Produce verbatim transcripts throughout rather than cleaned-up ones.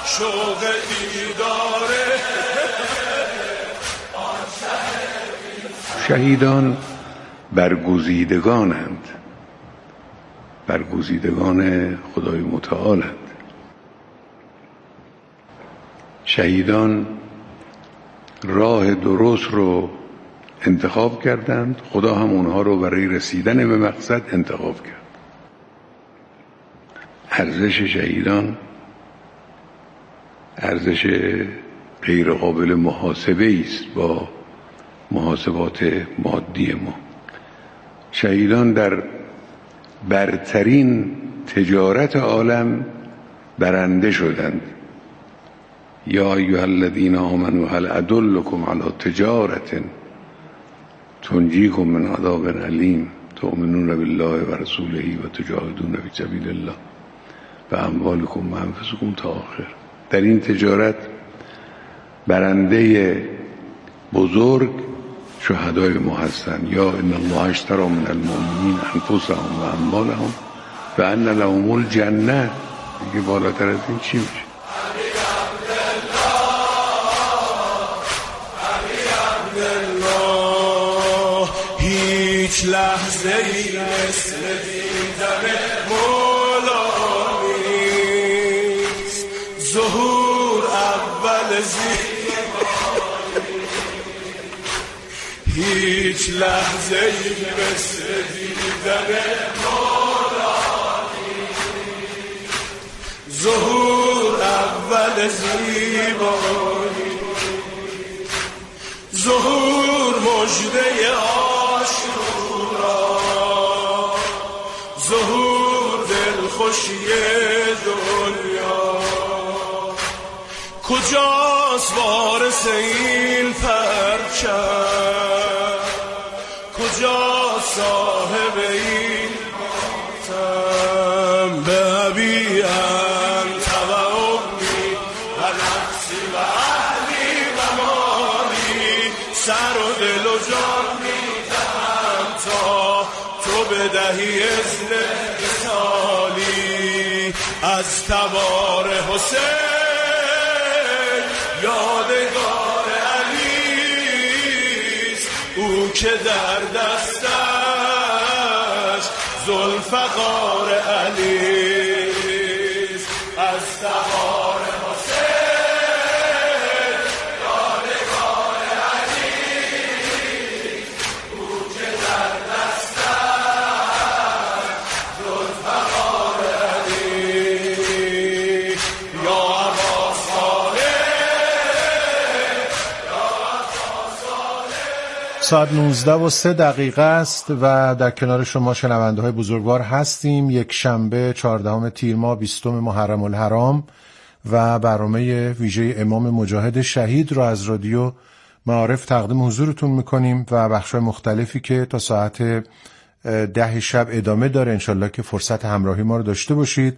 شوق دیداره. شهیدان برگزیدگانند، برگزیدگان خدای متعالند. شهیدان راه درست رو انتخاب کردند، خدا هم اونها رو برای رسیدن به مقصد انتخاب کرد. ارزش شهیدان ارزش غیر قابل محاسبه است با محاسبات مادی ما. شهیدان در برترین تجارت عالم برنده شدند. یا ایها الذین آمنوا هل ادلکم علی تجارة تنجیکم من عذاب علیم تؤمنون بالله و رسوله و تجاهدون فی سبیل الله و اموالکم و انفسکم تا آخر. در این تجارت برنده بزرگ شهدای ما هستند. یا ان الله اشتری من المؤمنین انفسهم و اموالهم و ان لهم الجنه. دیگه بالاتر از این چی میشه؟ هیچ لحظه ای مثل دیدن مولا نیست. ظهور اول زیبایی، هیچ لحظه ای مثل دیدن مولا نیست. ظهور اول زیبایی، ظهور مژده آشورا، ظهور دلخوشی دنیا. کجاست وارث این پرچم؟ کجاست صاحب این ماتم؟ به ابی انت و امی و نفسی و اهلی و مالی، سر و دل و جان میدم تا تو بدهی اذن وصالی. از تبار حسین یادگار علیست، او که در دستش ذوالفقار علیست. از تبار ساعت نوزده و سه دقیقه است و در کنار شما شنونده های بزرگوار هستیم. یک شنبه چهاردهم تیر ماه بیستم محرم الحرام و برنامه ویژه امام مجاهد شهید رو از رادیو معارف تقدیم حضورتون میکنیم و بخشای مختلفی که تا ساعت ده شب ادامه داره. انشالله که فرصت همراهی ما رو داشته باشید.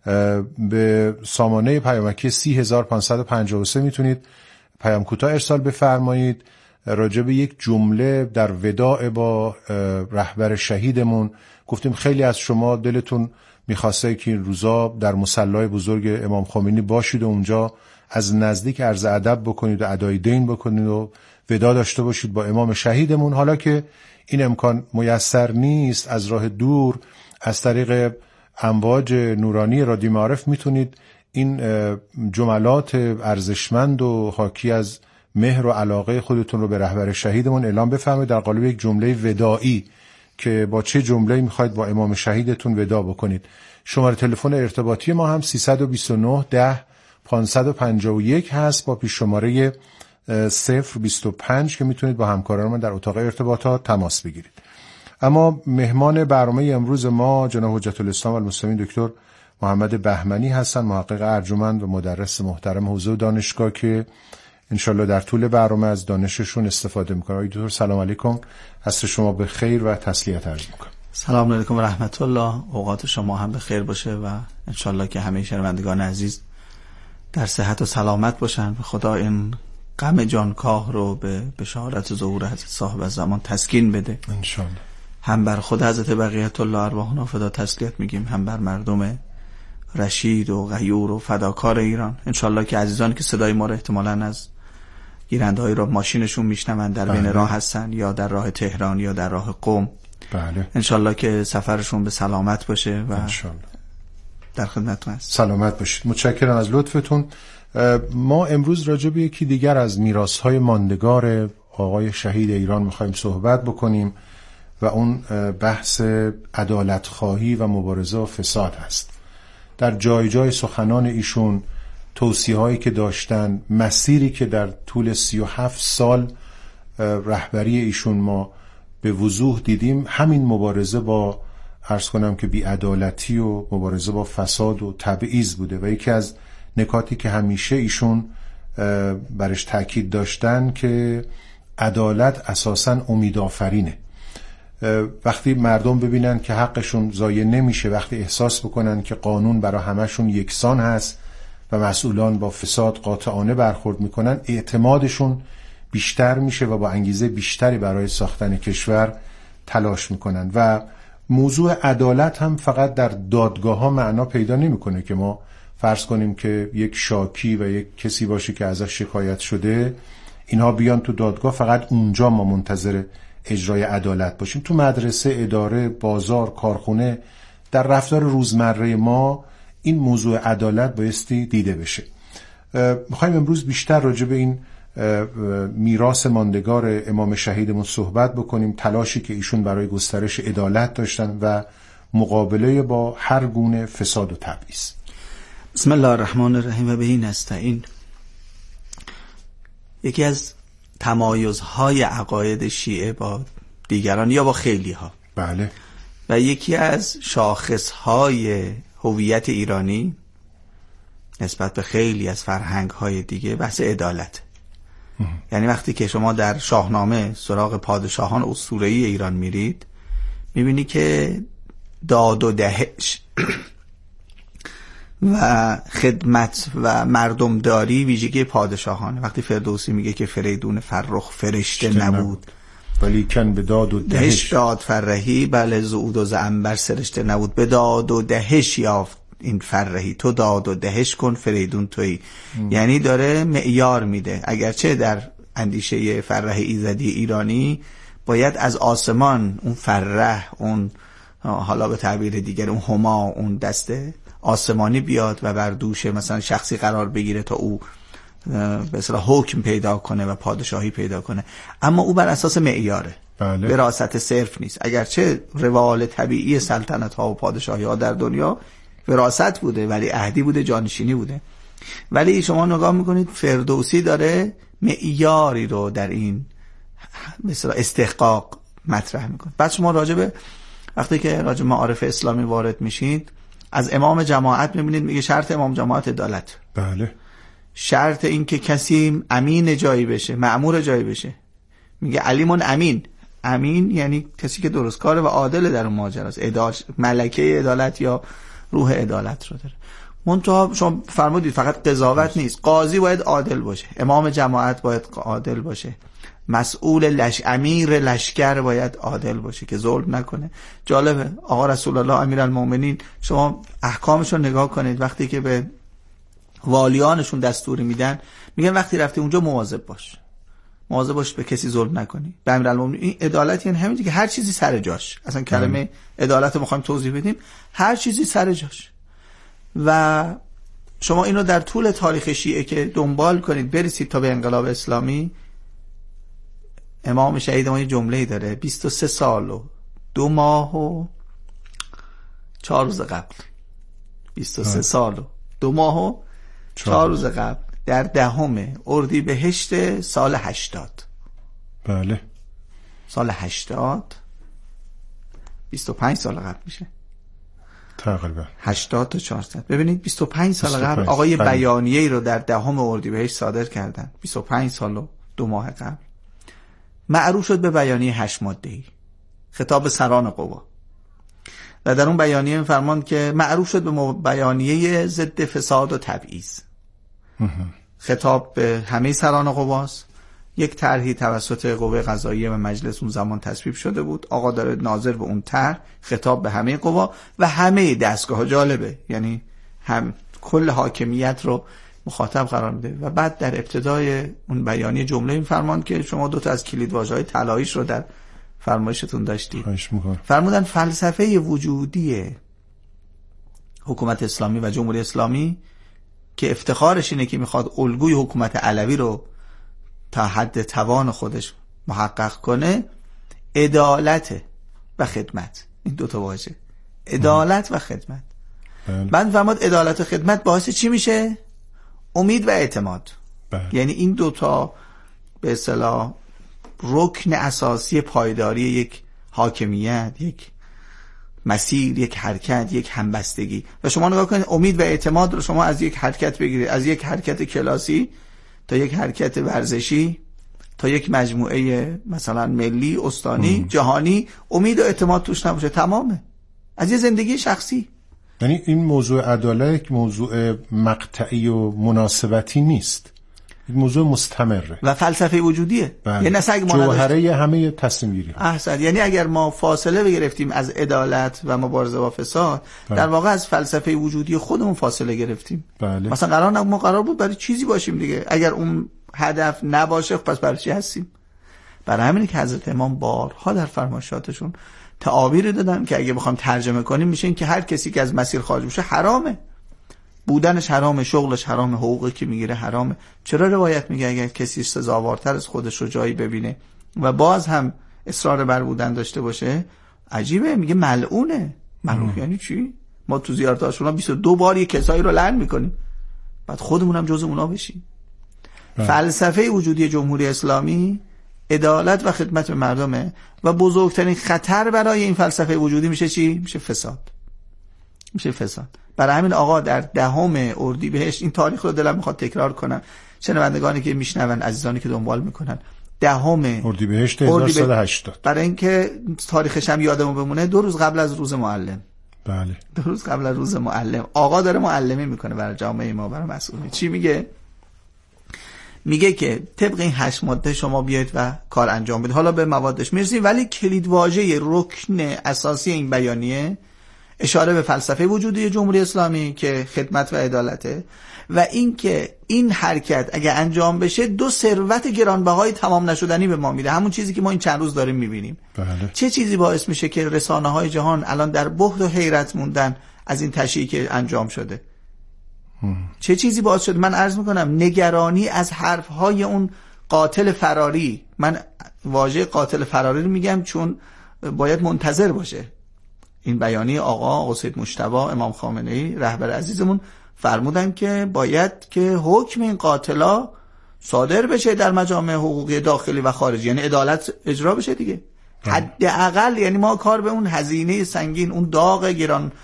به سامانه پیامکی سی هزار و پانصد و پنجاه و سه میتونید پیام کوتاه ارسال بفرمایید راجع به یک جمله در وداع با رهبر شهیدمون. گفتیم خیلی از شما دلتون میخواسته که این روزا در مصلی بزرگ امام خمینی باشید و اونجا از نزدیک عرض ادب بکنید و ادای دین بکنید و ودا داشته باشید با امام شهیدمون. حالا که این امکان میسر نیست، از راه دور از طریق امواج نورانی رادیو معارف میتونید این جملات ارزشمند و حاکی از مهر و علاقه خودتون رو به رهبر شهیدمون اعلام بفرمایید در قالب یک جمله وداعی که با چه جمله‌ای میخواید با امام شهیدتون ودا بکنید. شماره تلفن ارتباطی ما هم سیصد و بیست و نه ده پانصد و پنجاه و یک هست با پیش شماره صفر بیست و پنج که میتونید با همکاران من در اتاق ارتباطات تماس بگیرید. اما مهمان برنامه امروز ما جناب حجت الاسلام والمسلمین دکتر محمد بهمنی هستن، محقق ارجمند و مدرس محترم حوزه دانشگاه که انشالله در طول برنامه از دانششون استفاده میکنم. آقای دکتر سلام علیکم، عصر شما به خیر و تسلیت عرض میکنم. سلام علیکم و رحمت الله، اوقات شما هم به خیر باشه و انشالله که همه شنوندگان عزیز در صحت و سلامت باشن و خدا این غم جانکاه رو به بشارت ظهور حضرت صاحب الزمان تسکین بده انشالله. هم بر خود حضرت بقیت الله ارواحنا فدا تسلیت میگیم، هم بر مردم رشید و غیور و فداکار ایران. انشالله که عزیزانی که صدای ما رو احتمالاً از گیرنده‌های را ماشینشون میشنون در بین راه هستن یا در راه تهران یا در راه قم، بله انشالله که سفرشون به سلامت باشه و انشالله در خدمتتون هست. سلامت باشید. متشکرم از لطفتون. ما امروز راجع به یکی دیگر از میراث‌های ماندگار آقای شهید ایران می‌خوایم صحبت بکنیم و اون بحث عدالت خواهی و مبارزه با فساد هست. در جای جای سخنان ایشون، توصیه‌هایی که داشتن، مسیری که در طول سی و هفت سال رهبری ایشون ما به وضوح دیدیم، همین مبارزه با عرض کنم که بی‌عدالتی و مبارزه با فساد و تبعیض بوده و یکی از نکاتی که همیشه ایشون برش تاکید داشتن که عدالت اساساً امیدآفرینه. وقتی مردم ببینن که حقشون ضایع نمیشه، وقتی احساس بکنن که قانون برای همشون یکسان هست و مسئولان با فساد قاطعانه برخورد میکنن، اعتمادشون بیشتر میشه و با انگیزه بیشتری برای ساختن کشور تلاش میکنن. و موضوع عدالت هم فقط در دادگاه ها معنا پیدا نمیکنه که ما فرض کنیم که یک شاکی و یک کسی باشه که ازش شکایت شده، اینها بیان تو دادگاه، فقط اونجا ما منتظر اجرای عدالت باشیم. تو مدرسه، اداره، بازار، کارخونه، در رفتار روزمره ما این موضوع عدالت بایستی دیده بشه. میخوایم امروز بیشتر راجع به این میراث ماندگار امام شهیدمون صحبت بکنیم، تلاشی که ایشون برای گسترش عدالت داشتن و مقابله با هر گونه فساد و تبعیض. بسم الله الرحمن الرحیم و بهی نستعین. یکی از تمایزهای عقاید شیعه با دیگران یا با خیلی ها، بله، و یکی از شاخصهای هویت ایرانی نسبت به خیلی از فرهنگ‌های دیگه بحث عدالت. یعنی وقتی که شما در شاهنامه سراغ پادشاهان اسطوره‌ای ایران میرید، میبینی که داد و دهش و خدمت و مردمداری ویژگی پادشاهانه. وقتی فردوسی میگه که فریدون فرخ فرشته نبود ولیکن به داد و دهش داد فرهی، بله زعود و زعنبر سرشته نبود، به داد و دهش یافت این فرهی، تو داد و دهش کن فریدون تویی. یعنی داره معیار میده. اگرچه در اندیشه فرح ایزدی ایرانی باید از آسمان اون فرح، اون حالا به تعبیر دیگر اون هما، اون دسته آسمانی بیاد و بر دوش مثلا شخصی قرار بگیره تا او به اصطلاح حکم پیدا کنه و پادشاهی پیدا کنه، اما او بر اساس معیاره، بله. وراثت صرف نیست. اگرچه روال طبیعی سلطنت ها و پادشاهی ها در دنیا وراثت بوده، ولی عهدی بوده، جانشینی بوده. ولی شما نگاه میکنید فردوسی داره معیاری رو در این مثلا استحقاق مطرح میکنه. بعد شما راجبه وقتی که راجب معارف اسلامی وارد میشید، از امام جماعت میبینید میگه شرط امام جماعت عدالت، بله. شرط این که کسی امین جایی بشه، مأمور جایی بشه. میگه علیمون امین. امین یعنی کسی که درست کاره و عادل در اون ماجراست. عدالت، ملکه عدالت یا روح عدالت رو داره. منتها شما فرمودید فقط قضاوت نیست، قاضی باید عادل باشه، امام جماعت باید عادل باشه، مسئول لش امیر لشکر باید عادل باشه که ظلم نکنه. جالبه آقا رسول الله امیرالمومنین، شما احکامش رو نگاه کنید، وقتی که به والیانشون دستوری میدن میگن وقتی رفتی اونجا مواظب باش، مواظب باش به کسی ظلم نکنی. به امیرالمومنین این عدالت یعنی همین که هر چیزی سر جاش. اصلا کلمه عدالت رو میخوایم توضیح بدیم، هر چیزی سر جاش. و شما اینو در طول تاریخ شیعه که دنبال کنید برسید تا به انقلاب اسلامی، امام شهید ما یه جمله‌ای داره: بیست و سه سال و دو ماه و چهار روز قبل، بیست و سه سال و دو ماه و چهار روز قبل، در دهم اردیبهشت سال هشتاد. بله. سال هشتاد بیست و پنج سال قبل میشه تقریبا. هشتاد تا چهارصد. ببینید بیست و پنج سال قبل آقای بیانیه‌ای رو در دهم اردیبهشت صادر کردن. بیست و پنج سال و دو ماه قبل معروف شد به بیانیه هشت ماده‌ای، خطاب سران قوا. و در اون بیانیه می‌فرماند که معروف شد به بیانیه ضد فساد و تبعیض. خطاب به همه سران قواست. یک طرحی توسط قوه قضاییه و مجلس اون زمان تصویب شده بود. آقا داره ناظر به اون طرح، خطاب به همه قوا و همه دستگاه. جالبه، یعنی هم کل حاکمیت رو مخاطب قرار میده. و بعد در ابتدای اون بیانیه جمله این فرمان که شما دو تا از کلیدواژه‌های طلاییش رو در فرمایشتون داشتید، فرمودن فلسفه وجودی حکومت اسلامی و جمهوری اسلامی که افتخارش اینه که میخواد الگوی حکومت علوی رو تا حد توان خودش محقق کنه، عدالت و خدمت. این دو تا واژه، عدالت و خدمت. بعد فرمود عدالت و خدمت باعث چی میشه؟ امید و اعتماد. بله. یعنی این دو تا به اصطلاح رکن اساسی پایداری یک حاکمیت، یک مسیر، یک حرکت، یک همبستگی. و شما نگاه کنید امید و اعتماد رو شما از یک حرکت بگیرید، از یک حرکت کلاسی تا یک حرکت ورزشی تا یک مجموعه مثلا ملی، استانی، ام. جهانی، امید و اعتماد توش نباشه تمامه. از یه زندگی شخصی. یعنی این موضوع عدالت یک موضوع مقطعی و مناسبتی نیست، یک موضوع مستمره و فلسفه وجودیه. یعنی اصلا جوهره همه تصمیم گیری. احسن. یعنی اگر ما فاصله بگرفتیم از عدالت و مبارزه با فساد، بله. در واقع از فلسفه وجودی خودمون فاصله گرفتیم. بله. مثلا قرار نبود ما قرار بود برای چیزی باشیم دیگه. اگر اون هدف نباشه پس برای چی هستیم؟ برای همینه که حضرت امام بارها در فرمایشاتشون تعابیر دادن که اگه بخوام ترجمه کنیم میشه این که هر کسی که از مسیر خارج بشه حرامه، بودنش حرامه، شغلش حرامه، حقوقی که میگیره حرامه. چرا روایت میگه اگر کسی سزاوارتر از خودش رو جایی ببینه و باز هم اصرار بر بودن داشته باشه، عجیبه، میگه ملعونه. ملعون یعنی چی؟ ما تو زیارت عاشورا بیست و دو بار یک کسایی رو لعن میکنیم، بعد خودمون هم جزء اونا بشیم. فلسفه وجودی جمهوری اسلامی عدالت و خدمت به مردمه و بزرگترین خطر برای این فلسفه وجودی میشه چی؟ میشه فساد. میشه فساد. برای همین آقا در دهم اردیبهشت، این تاریخ رو دلم میخواد تکرار کنم، شنوندگانی که میشنون، عزیزانی که دنبال میکنن، دهم اردیبهشت هزار و سیصد و هشتاد، برای اینکه تاریخش هم یادمون بمونه، دو روز قبل از روز معلم. بله. دو روز قبل از روز معلم آقا داره معلمی میکنه برای جامعه ما، برای مسئولین. چی میگه؟ میگه که طبق این هشت ماده شما بیاید و کار انجام بدید. حالا به موادش میرسیم، ولی کلیدواژه رکن اساسی این بیانیه اشاره به فلسفه وجودی جمهوری اسلامی که خدمت و عدالته و این که این حرکت اگه انجام بشه دو ثروت گرانبهای تمام نشدنی به ما میده، همون چیزی که ما این چند روز داریم میبینیم. بله. چه چیزی باعث میشه که رسانه‌های جهان الان در بهت و حیرت موندن از این تشییعی که انجام شده؟ هم. چه چیزی باعث شده؟ من عرض میکنم نگرانی از حرفهای اون قاتل فراری. من واژه قاتل فراری رو میگم چون باید منتظر باشه. این بیانیه آقا آقا سید مجتبی امام خامنه‌ای رهبر عزیزمون فرمودن که باید که حکم این قاتلا صادر بشه در مجامع حقوقی داخلی و خارجی، یعنی عدالت اجرا بشه دیگه. حداقل یعنی ما کار به اون هزینه سنگین، اون داغ گران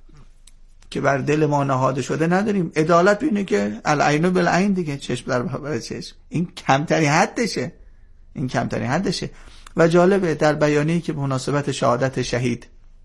که بر دل ما نهاده شده نداریم. عدالت بینه که العین بالعین دیگه، چشم در برابر چشم. این کمترین حدشه، این کمترین حدشه. و جالبه در بیانیه‌ای که به مناسبت شهادت شهید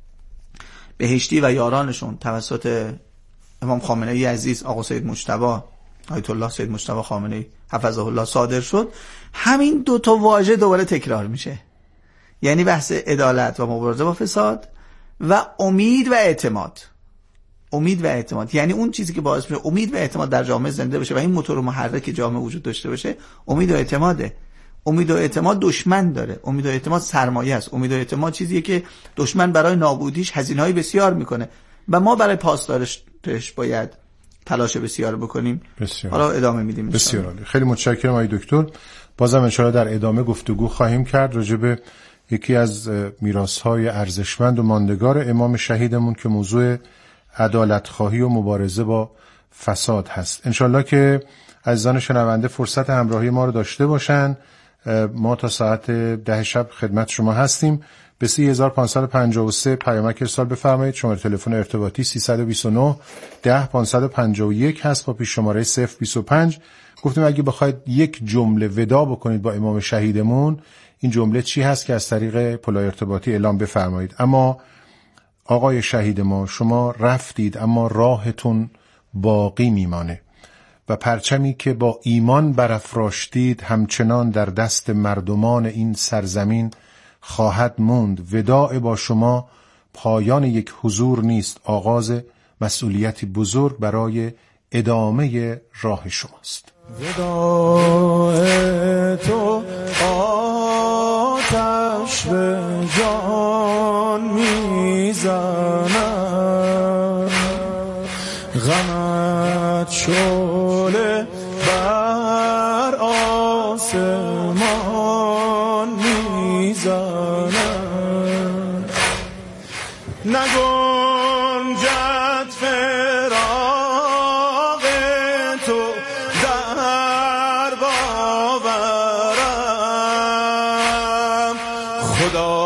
بهشتی و یارانشون توسط امام خامنه‌ای عزیز آقا سید مجتبی آیت الله سید مجتبی خامنه‌ای حفظه الله صادر شد، همین دو تا واژه دوباره تکرار میشه. یعنی بحث عدالت و مبارزه با فساد و امید و اعتماد. امید و اعتماد یعنی اون چیزی که باعث میشه امید و اعتماد در جامعه زنده بشه و این موتور محرک جامعه وجود داشته باشه، امید و اعتماده. امید و اعتماد دشمن داره، امید و اعتماد سرمایه است. امید و اعتماد چیزیه که دشمن برای نابودیش هزینه‌های بسیار میکنه و ما برای پاسدارش باید تلاش بسیار بکنیم. بسیار. حالا ادامه میدیم. بسیار عالی. خیلی متشکرم آقای دکتر. بازم ان شاءالله در ادامه گفتگو خواهیم کرد راجع به یکی از میراث‌های ارزشمند و ماندگار امام شهیدمون که موضوع عدالت خواهی و مبارزه با فساد هست. ان شاءالله که عزیزان شنونده فرصت همراهی ما رو داشته باشن. ما تا ساعت ده شب خدمت شما هستیم. به سی هزار و پانصد و پنجاه و سه پیامک ارسال بفرمایید. شماره تلفن ارتباطی سیصد و بیست و نه ده پانصد و پنجاه و یک هست با پیش شماره صفر بیست و پنج. گفتیم اگه بخواید یک جمله ودا بکنید با امام شهیدمون، این جمله چی هست که از طریق پلای ارتباطی اعلام بفرمایید. اما آقای شهید ما، شما رفتید اما راهتون باقی میمانه و پرچمی که با ایمان برافراشتید همچنان در دست مردمان این سرزمین خواهد موند. وداع با شما پایان یک حضور نیست، آغاز مسئولیتی بزرگ برای ادامه راه شماست. وداع تو آتش به جان میزند، غمت شعله بر آسمان میزند، نگنجد فراق تو در باورم، خدا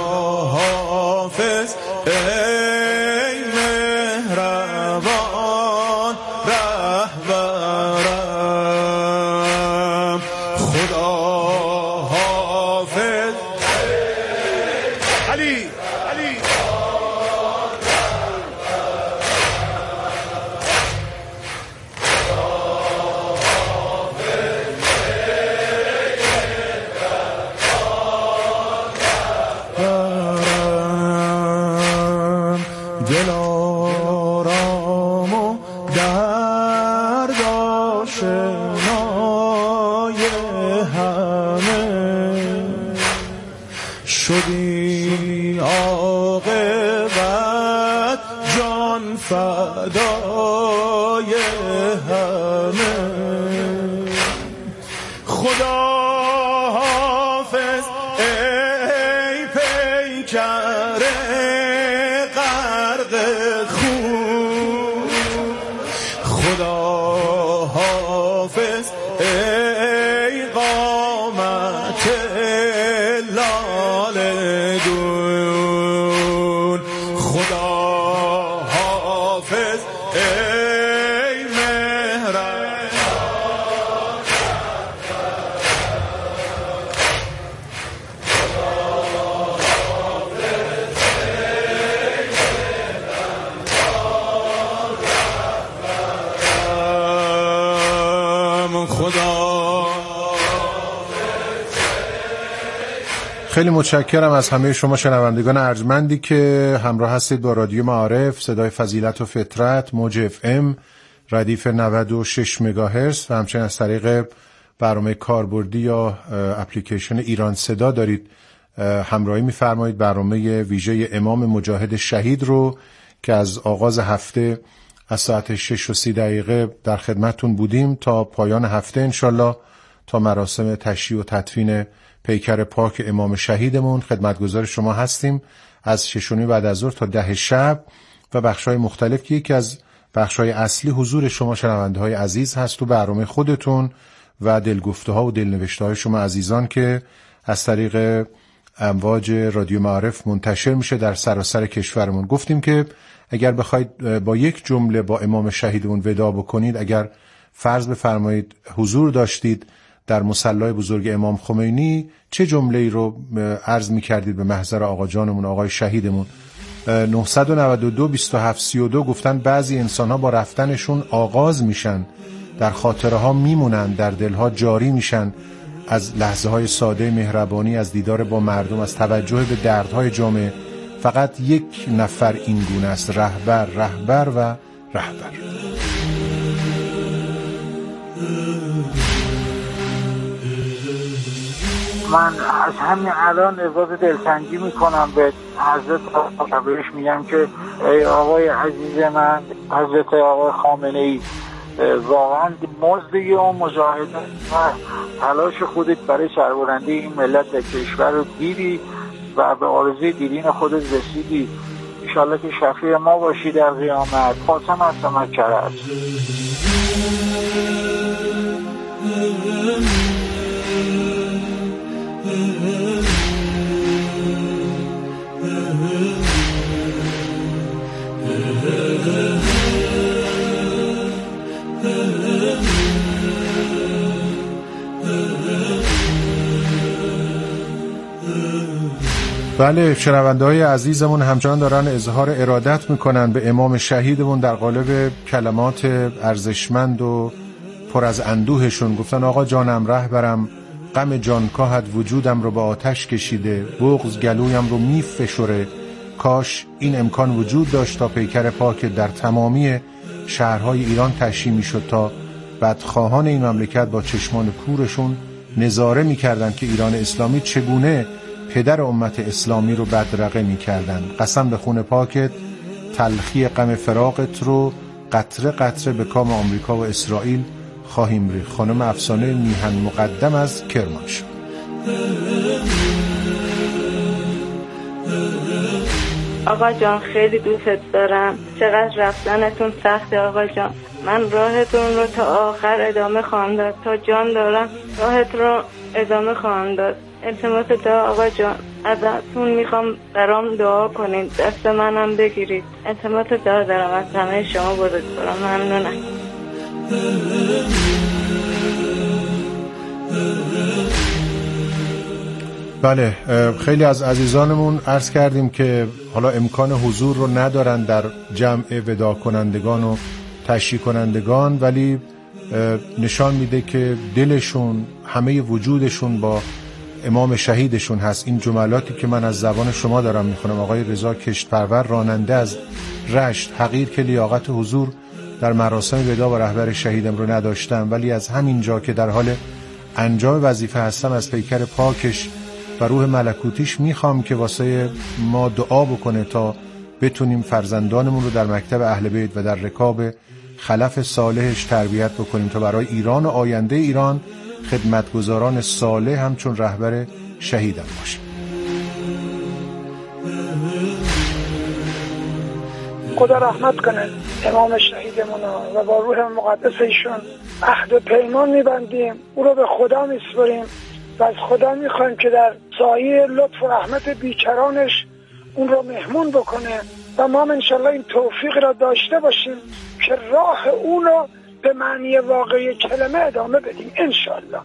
حافظ ای مهربان رهبرم، خدا حافظ علی علی دلارام و درد آشنای همه، شدی عاقبت جان فدای همه، خدا حافظ ای پیکر غرق خون، خدا حافظ ای قامت لاله دون، خدا حافظ ای مهربان خدا. خیلی متشکرم از همه شما شنوندگان ارجمندی که همراه هستید با رادیو معارف، صدای فضیلت و فطرت، موج اف ام، ردیف نود و شش مگاهرتز و همچنین از طریق برنامه کاربردی یا اپلیکیشن ایران صدا دارید همراهی می‌فرمایید. برنامه ویژه امام مجاهد شهید رو که از آغاز هفته از ساعت شش و سی دقیقه در خدمتتون بودیم تا پایان هفته انشالله، تا مراسم تشییع و تدفین پیکر پاک امام شهیدمون خدمتگزار شما هستیم از شش و نیم بعد از ظهر تا ده شب و بخش‌های مختلف که یکی از بخش‌های اصلی حضور شما شنونده‌های عزیز هست تو برنامه خودتون و دلگفته‌ها و دلنوشته‌های شما عزیزان که از طریق امواج رادیو معارف منتشر میشه در سراسر کشورمون. گفتیم که اگر بخواید با یک جمله با امام شهیدمون وداع بکنید، اگر فرض بفرمایید حضور داشتید در مصلی بزرگ امام خمینی، چه جمله‌ای رو عرض می‌کردید به محضر آقا جانمون آقای شهیدمون؟ نه نه دو بیست و هفت سی و دو گفتن بعضی انسان‌ها با رفتنشون آغاز میشن، در خاطره ها میمونن، در دلها جاری میشن، از لحظه های ساده مهربانی، از دیدار با مردم، از توجه به دردهای جامعه. فقط یک نفر این گونه است، رهبر رهبر و رهبر. من از همین الان ابراز دلتنگی میکنم به حضرت آقایش، میگم که ای آقای عزیز من، حضرت آقای خامنه ای، واقعا مزدی و مجاهده و تلاش خودت برای سربلندی این ملت در کشور رو دیدی و به آرزوی دیرین خودت رسیدی. انشالله که شفیع ما باشی در قیامت. خاتم از سمت کرد. بله، شنونده های عزیزمون همچنان دارن اظهار ارادت میکنن به امام شهیدمون در قالب کلمات ارزشمند و پر از اندوهشون. گفتن آقا جانم رهبرم، غم جانکاهت وجودم رو به آتش کشیده، بغض گلویم رو میفشوره، کاش این امکان وجود داشت تا پیکر پاک در تمامی شهرهای ایران تشییع میشد تا بدخواهان این مملکت با چشمان کورشون نظاره میکردن که ایران اسلامی چگونه پدر امت اسلامی رو بدرقه میکردن. قسم به خون پاکت تلخی غم فراقت رو قطره قطره به کام آمریکا و اسرائیل خواهیم ریخت. خانم افسانه میهن مقدم از کرمانشاه. آقا جان خیلی دوست دارم. چقدر رفتنتون سخته آقا جان. من راهتون رو تا آخر ادامه خواهم داد. تا جان دارم راهت رو ادامه خواهم داد. التماس دعا آقا جان ازتون میخوام برام دعا کنید، دست منم بگیرید. التماس دعا دارم از همه شما بزرگواران. ممنونم. بله، خیلی از عزیزانمون عرض کردیم که حالا امکان حضور رو ندارن در جمع وداع کنندگان و تشییع کنندگان، ولی نشان میده که دلشون، همه وجودشون با امام شهیدشون هست. این جملاتی که من از زبان شما دارم میخونم، آقای رضا کشتپرور راننده از رشت: حقیر که لیاقت حضور در مراسم وداع با رهبر شهیدم رو نداشتم، ولی از همین جا که در حال انجام وظیفه هستم از پیکر پاکش و روح ملکوتیش میخوام که واسه ما دعا بکنه تا بتونیم فرزندانمون رو در مکتب اهل بیت و در رکاب خلف صالحش تربیت بکنیم تا برای ایران و آینده ایران خدمتگزاران صالح همچون رهبر شهیدم باشیم. خدا رحمت کنه امام شهیدمون و با روح مقدس ایشون عهد و پیمان میبندیم، او رو به خدا میسپاریم و از خدا میخوایم که در سایه لطف و رحمت بیکرانش اون رو مهمون بکنه و ما انشالله این توفیق را داشته باشیم که راه اون رو به معنی واقعی کلمه ادامه بدیم انشالله.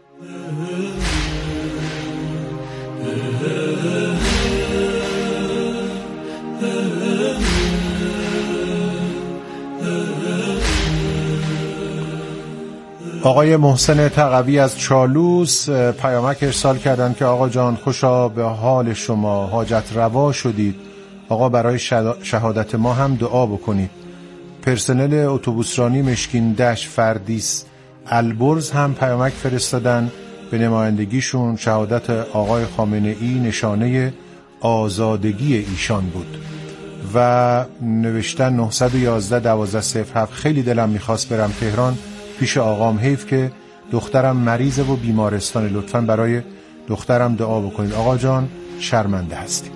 آقای محسن تقوی از چالوس پیامک ارسال کردن که آقا جان خوشا به حال شما، حاجت روا شدید، آقا برای شهادت ما هم دعا بکنید. پرسنل اتوبوسرانی مشکین دشت فردیس البرز هم پیامک فرستادن به نمایندگیشون. شهادت آقای خامنه ای نشانه آزادگی ایشان بود و نوشتن نه یک یک یک دو صفر هفت. خیلی دلم میخواست برم تهران پیش آقام، حیف که دخترم مریضه و بیمارستان، لطفاً برای دخترم دعا بکنید. آقا جان شرمنده هستیم.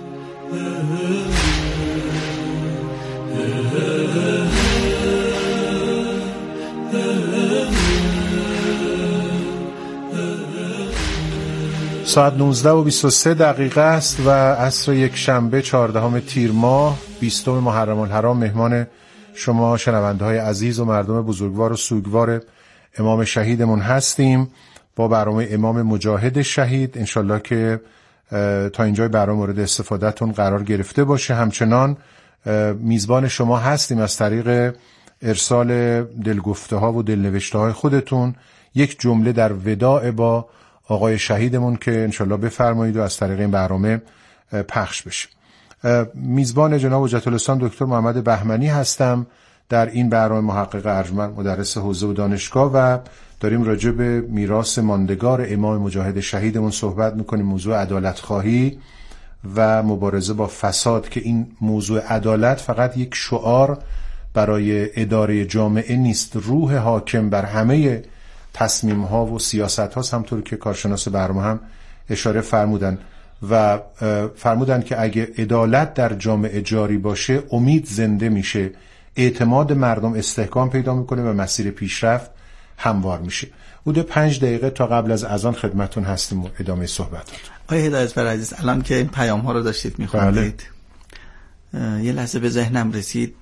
ساعت نوزده و بیست و سه دقیقه است و عصر یک شنبه چهاردهم تیر ماه بیستم محرم الحرام مهمان شما شنونده های عزیز و مردم بزرگوار و سوگوار امام شهیدمون هستیم با برنامه امام مجاهد شهید. انشالله که تا اینجای برنامه مورد استفادهتون قرار گرفته باشه. همچنان میزبان شما هستیم از طریق ارسال دلگفته ها و دلنوشته های خودتون. یک جمله در وداع با آقای شهیدمون که انشالله بفرمایید و از طریق این برنامه پخش بشه. میزبان جناب حجت الاسلام دکتر محمد بهمنی هستم در این برنامه، محقق ارجمند، مدرس حوزه و دانشگاه، و داریم راجع به میراث ماندگار امام مجاهد شهیدمون صحبت میکنیم. موضوع عدالت خواهی و مبارزه با فساد، که این موضوع عدالت فقط یک شعار برای اداره جامعه نیست، روح حاکم بر همه تصمیم ها و سیاست هاست، همطور که کارشناس برنامه هم اشاره فرمودن و فرمودن که اگه عدالت در جامعه جاری باشه امید زنده میشه، اعتماد مردم استحکام پیدا میکنه و مسیر پیشرفت هموار میشه. حدود پنج دقیقه تا قبل از اذان خدمتون هستیم و ادامه صحبتات. آقای هدایتفر عزیز، الان که این پیام ها رو داشتید میخوندید بله. یه لحظه به ذهنم رسید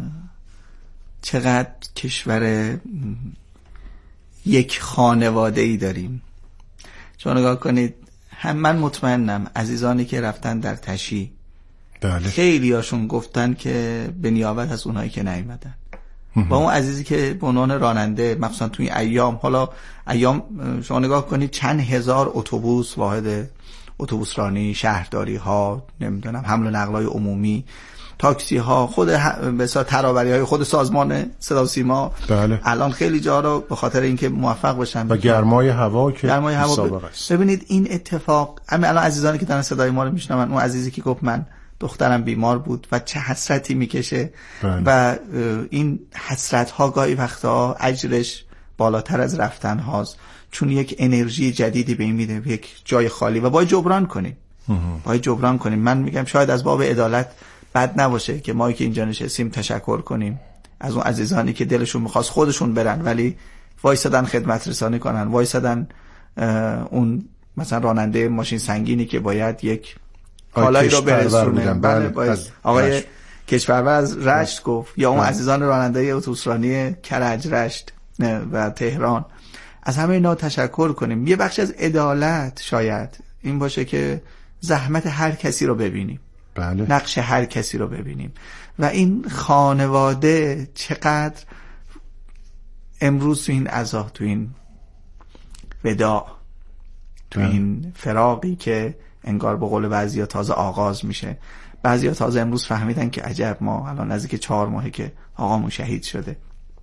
چقدر کشور یک خانواده ای داریم. چون نگاه کنید، هم من مطمئنم عزیزانی که رفتن در تشییع بله. خیلی هاشون گفتن که به نیابت از اونایی که نیومدن، با اون عزیزی که به عنوان راننده مخصوصا توی ایام، حالا ایام شما نگاه کنید چند هزار اتوبوس واحد اتوبوسرانی، شهرداری ها، نمیدونم حمل و نقلای عمومی، تاکسی ها، خود به اصطلاح ترابری های خود سازمان صدا و سیما. بله. الان خیلی جا رو به خاطر اینکه موفق بشن و گرمای هوا که گرمای هوا ب... ببینید این اتفاق. همین الان عزیزانی که دارن صدای ما رو میشنون، اون عزیزی که گفت من دخترم بیمار بود و چه حسرتی میکشه. بله. و این حسرت ها گاهی وقتا اجرش بالاتر از رفتن هاست، چون یک انرژی جدیدی به این میده، یک جای خالی و باید جبران کنیم. باید جبران کنیم. من میگم شاید از باب عدالت بد نباشه که ما که اینجا نشستیم تشکر کنیم از اون عزیزانی که دلشون میخواست خودشون برن ولی وایسادن خدمت رسانی کنن، وایسادن اون مثلا راننده ماشین سنگینی که باید یک کالایی رو برسونه. بله باید آقای کشورور از رشت گفت، یا اون عزیزان راننده اتوبوسرانی کرج، رشت و تهران. از همه اینا تشکر کنیم. یه بخش از عدالت شاید این باشه که زحمت هر کسی رو ببینیم. بله. نقش هر کسی رو ببینیم و این خانواده چقدر امروز تو این عزا، تو این وداع، تو بله. این فراقی که انگار به قول بعضیا تازه آغاز میشه، بعضیا تازه امروز فهمیدن که عجب ما الان نزدیک چهار ماهه که آقامون شهید شده.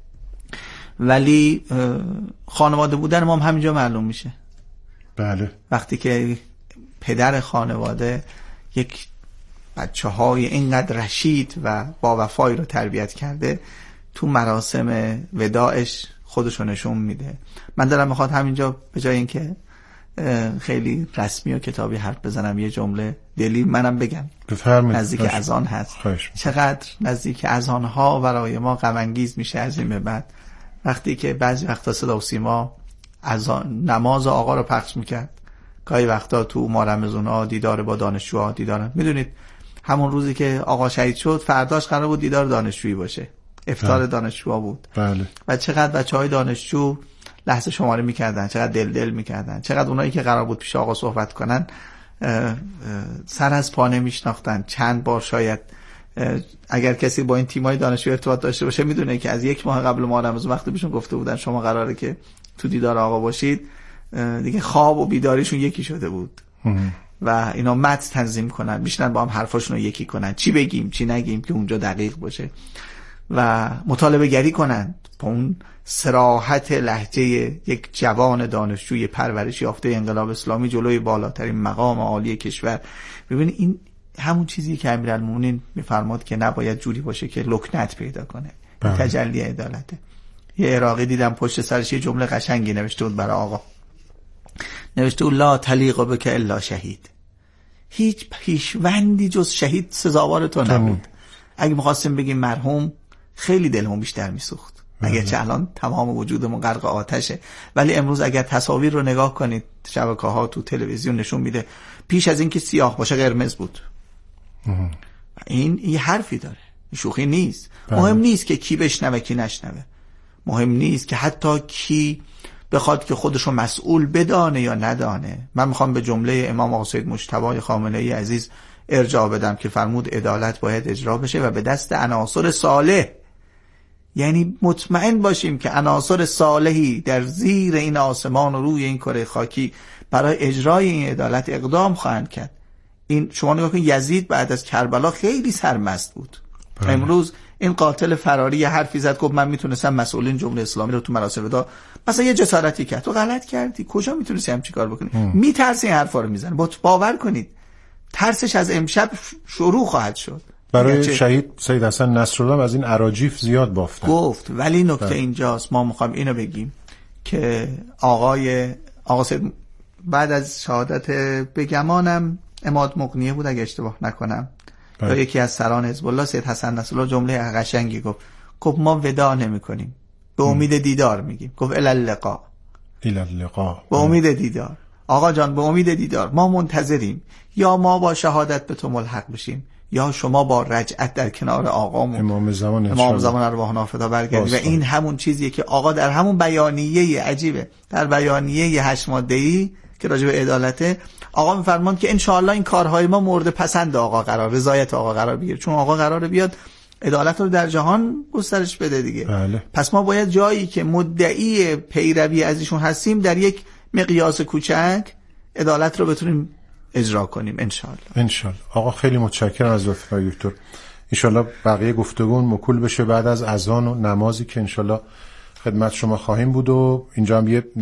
ولی خانواده بودن ما هم همینجا معلوم میشه. بله. وقتی که پدر خانواده یک بچه های اینقدر رشید و با وفایی رو تربیت کرده، تو مراسم وداعش خودشو نشون میده. من دارم میخواد همینجا به جای اینکه خیلی رسمی و کتابی حرف بزنم یه جمله دلی منم بگم. بفرمایید. نزدیک اذان هست. خواهش. چقدر نزدیک اذان ها برای ما غم انگیز میشه از این به بعد، وقتی که بعضی وقتا صدا و سیما اذان نماز آقا رو پخش میکرد، گاهی وقتا تو ما رمضونا دیدار با دانشجوها دیدارن. میدونید همون روزی که آقا شهید شد فرداش قرار بود دیدار دانشجویی باشه، افطار بله. دانشجوها بود. بله. و چقدر بچهای دانشجو لحظه شماری میکردن، چقدر دل دل میکردن، چقدر اونایی که قرار بود پیش آقا صحبت کنن اه اه سر از پا نمیشناختن. چند بار شاید اگر کسی با این تیمای دانشجو ارتباط داشته باشه میدونه که از یک ماه قبل ما رمضان وقتی بهشون گفته بودن شما قراره که تو دیدار آقا باشید، دیگه خواب و بیداریشون یکی شده بود. و اینا متن تنظیم کنن، میشنن با هم حرفاشون رو یکی کنن، چی بگیم چی نگیم که اونجا دقیق باشه، و مطالبه گری کنن با اون صراحت لهجه یک جوان دانشجوی پرورش یافته انقلاب اسلامی جلوی بالاترین مقام عالی کشور. ببینید این همون چیزی که امیرالمومنین میفرماد که نباید جوری باشه که لکنت پیدا کنه. تجلی عدالته. یه عراقی دیدم پشت سرش یه جمله قشنگی نوشته بود برای آقا، نوشته بود لا تلیق بک الا شهید. هیچ پیشوندی جز شهید سزاوار تو نبود. اگه می‌خواستیم بگیم مرحوم خیلی دلمون بیشتر میسوخت، اگرچه الان تمام وجودمون غرق آتشه. ولی امروز اگر تصاویر رو نگاه کنید، شبکه‌ها تو تلویزیون نشون میده پیش از اینکه سیاه باشه قرمز بود. این یه حرفی داره، شوخی نیست. بله. مهم نیست که کی بشنوه کی نشنوه، مهم نیست که حتی کی بخواد که خودشو مسئول بدانه یا ندانه. من میخوام به جمله امام آقا سید مجتبی خامنه‌ای عزیز ارجاع بدم که فرمود عدالت باید اجرا بشه و به دست عناصر صالح. یعنی مطمئن باشیم که عناصر صالحی در زیر این آسمان و روی این کره خاکی برای اجرای این عدالت اقدام خواهند کرد. این شما نگاه کنید، یزید بعد از کربلا خیلی سرمست بود. بله. امروز این قاتل فراری یه حرفی زد گفت من میتونستم مسئولین جمهوری اسلامی رو تو مراسم وداع، مثلا یه جسارتی کرد، تو غلط کردی، کجا میتونستی هم چیکار بکنی؟ میترسی این حرفا رو میزنه. با باور کنید ترسش از امشب شروع خواهد شد. برای شهید سید حسن نصرالله از این اراجیف زیاد بافتن گفت. ولی نکته بله. اینجاست ما میخوام اینو بگیم که آقای آقا سید بعد از شهادت بگمانم عماد مغنیه بود اگه اشتباه نکنم، یا بله. یکی از سران حزب الله، سید حسن نصرالله جمله قشنگی گفت، گفت ما وداع نمی‌کنیم، به امید دیدار میگیم. گفت الی اللقاء، الی اللقاء، به امید دیدار. آقا جان به امید دیدار ما منتظریم، یا ما با شهادت به تو ملحق بشیم یا شما با رجعت در کنار آقامون امام زمان امام زمان ارواح نافذه برگردید. و این همون چیزیه که آقا در همون بیانیه عجیبه، در بیانیه هشت ماده‌ای که راجع به عدالته، آقا میفرماند که انشاءالله این کارهای ما مورد پسند آقا قرار، رضایت آقا قرار بگیره، چون آقا قراره بیاد عدالت رو در جهان گسترش بده دیگه. بله. پس ما باید جایی که مدعی پیروی از ایشون هستیم در یک مقیاس کوچک عدالت رو بتونیم اجرا کنیم انشالله. انشالله. آقا خیلی متشکرم از لطفتون دکتر. انشالله بقیه گفتگون مکول بشه بعد از اذان و نمازی که انشالله خدمت شما خواهیم بود. و اینجا هم یه